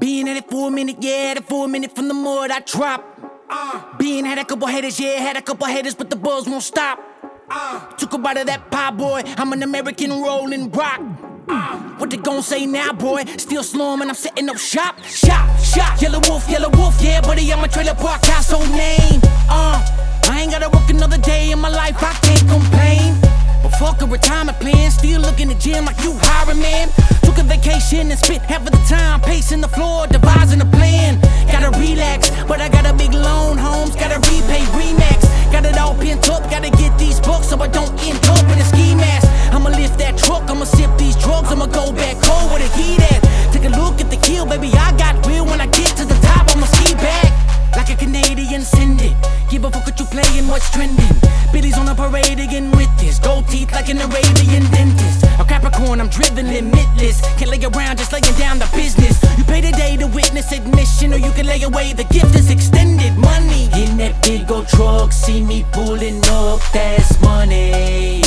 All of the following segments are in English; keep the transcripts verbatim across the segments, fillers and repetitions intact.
Being at it for a minute, yeah, had it for a minute from the mud I drop. Uh, Being had a couple haters, yeah, had a couple haters, but the buzz won't stop. Uh, Took a bite of that pie, boy. I'm an American rolling rock. Uh, what they gon' say now, boy? Still slumming, I'm setting up shop. Shop, shop. Yellow wolf, yellow wolf, yeah, buddy, I'm a trailer park household name. Uh, I ain't gotta work another day in my life, I can't complain. But fuck a retirement plan, still looking at gym like you hiring, man. Took a vacation and spent half of the time pacing the floor, devising a plan. Gotta relax, but I got a big loan, homes, gotta repay Remax. Got it all pent up, gotta get these books so I don't end up in a ski mask. I'ma lift that truck, I'ma sip these drugs, I'ma go back home where the heat at. Take a look at the kill, baby, I got real. When I get to the top, I'ma ski back like a Canadian, send it. Give a fuck what you playing, what's trending. Billy's on a parade again with this. Gold teeth like an Arabian dentist. A Capricorn, I'm driven limitless. Can't lay around just laying down the business. You pay today to witness admission, or you can lay away, the gift is extended. Money in that big old truck, see me pulling up, that's money.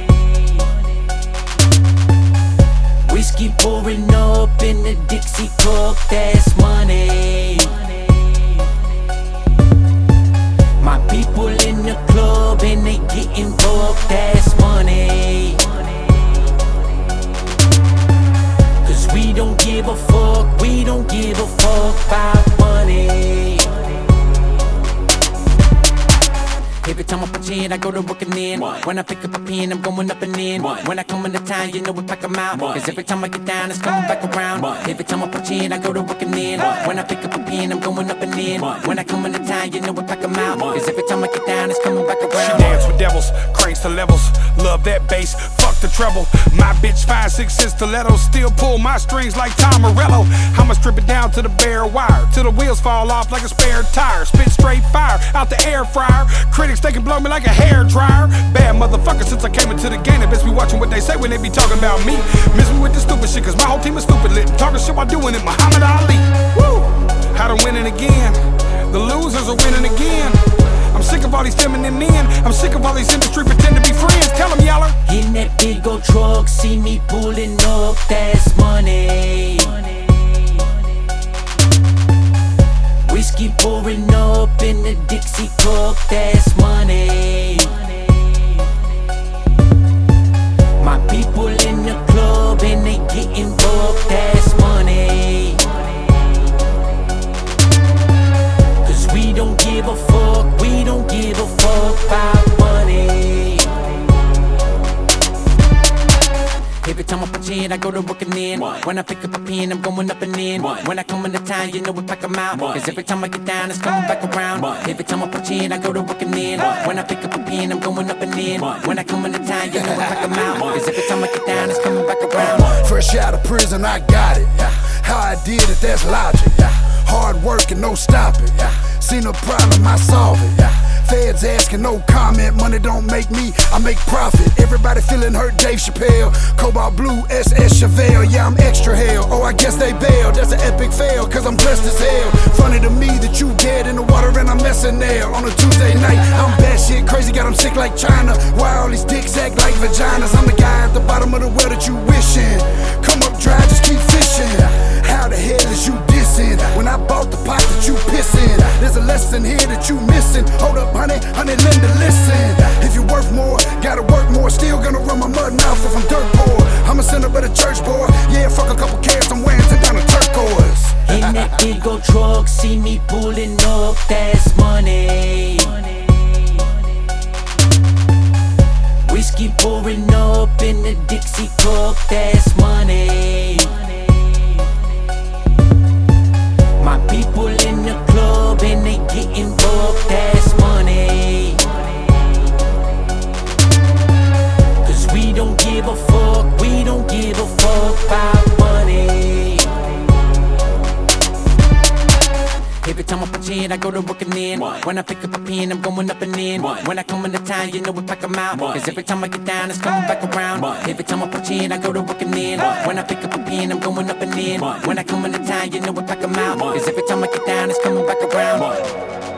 Whiskey pouring up in the Dixie cup, that's money. My people in the club and they getting booked, that's money. Cause we don't give a fuck, we don't give a fuck about money. Every time I punch in, I go to work and in. When I pick up a pen, I'm going up and in. When I come into town, you know we pack them out. Cause every time I get down, it's coming back around. Every time I punch in, I go to work and in. When I pick up a pen, I'm going up and in. When I come into town, you know we pack them out. Cause every time I get down, it's coming back around. She dance with devils, cranes to levels. Love that bass, fuck the treble. My bitch five, six, six stilettos. Still pull my strings like Tom Morello. I'ma strip it down to the bare wire, till the wheels fall off like a spare tire. Spit straight fire out the air fryer. Critics, they can blow me like a hair dryer. Bad motherfucker since I came into the game. They best be watching what they say when they be talking about me. Miss me with the stupid shit, cause my whole team is stupid lit. Talking shit while doing it, Muhammad Ali. Woo! How to winning again. The losers are winning again. I'm sick of all these feminine men. I'm sick of all these industry pretend to be friends. Tell them, y'all. In that big old truck, see me pulling up, that's money. Whiskey pouring up in the Dixie cup, that's money. My people in the club and they getting booked, that's money. Cause we don't give a fuck, we don't give a fuck about money. Every time I punch in, I go to work and in. When I pick up a pen, I'm going up and in. When I come into town, you know we pack them out. Cause every time I get down, it's coming back around. Every time I punch in, I go to work and in. When I pick up a pen, I'm going up and in. When I come into town, you know we pack them out. Cause every time I get down, it's coming back around. Fresh out of prison, I got it. How I did it, that's logic. Hard work and no stopping. Seen a problem, I solve it. Feds asking, no comment. Money don't make me, I make profit. Everybody feeling hurt, Dave Chappelle. Cobalt Blue, S S Chevelle. Yeah, I'm extra hell. Oh, I guess they bailed. That's an epic fail, cause I'm blessed as hell. Funny to me that you dead in the water and I'm messing there. On a Tuesday night, I'm bad shit crazy, got them sick like China. Why all these dicks act like vaginas? I'm the guy at the bottom of the well that you wishing. Come up dry, just keep fishing. How the hell is you dissing? When I bought the pot that you pissin', there's a lesson here that you missing. Hold up, honey, honey, Linda, listen. If you worth more, gotta work more. Still gonna run my mud mouth if I'm dirt poor. I'm a sinner but a church boy. Yeah, fuck a couple carats, I'm wearing ten down a turquoise. In that big old truck, see me pulling up, that's money. Whiskey pouring up in the Dixie cup, that's money. My people in the club and they getting booked, that's money. Cause we don't give a fuck, we don't give a fuck about money. Every time I punch in, I go to work and in. When I pick up a pen, I'm going up and in. When I come into town, you know we pack them out. Cause every time I get down, it's coming back around. Every time I punch in, I go to work and in. When I pick up a pen, I'm going up and in. When I come into town, you know we pack them out. Cause every time I get down, it's coming back around.